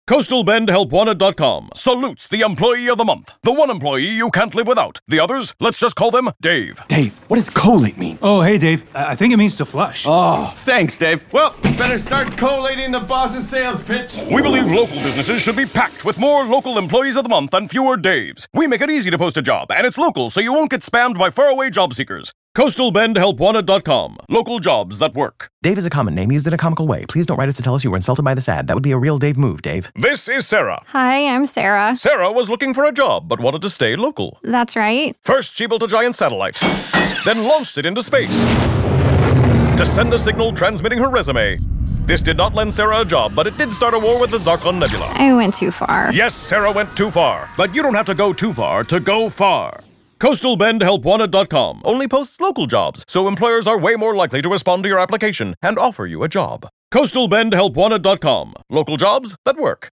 CoastalBendHelpWanted.com salutes the Employee of the Month. The one employee you can't live without. The others, let's just call them Dave. Dave, what does collate mean? Oh, hey, Dave. I think it means to flush. Oh, thanks, Dave. Well, better start collating the boss's sales pitch. We believe local businesses should be packed with more local Employees of the Month and fewer Daves. We make it easy to post a job, and it's local, so you won't get spammed by faraway job seekers. CoastalBendHelpWanted.com. Local jobs that work. Dave is a common name used in a comical way. Please don't write us to tell us you were insulted by this ad. That would be a real Dave move, Dave. This is Sarah. Hi, I'm Sarah. Sarah was looking for a job, but wanted to stay local. That's right. First, she built a giant satellite, then launched it into space to send a signal transmitting her resume. This did not lend Sarah a job, but it did start a war with the Zarkon Nebula. I went too far. Yes, Sarah went too far, but you don't have to go too far to go far. CoastalBendHelpWanted.com only posts local jobs, so employers are way more likely to respond to your application and offer you a job. CoastalBendHelpWanted.com. Local jobs that work.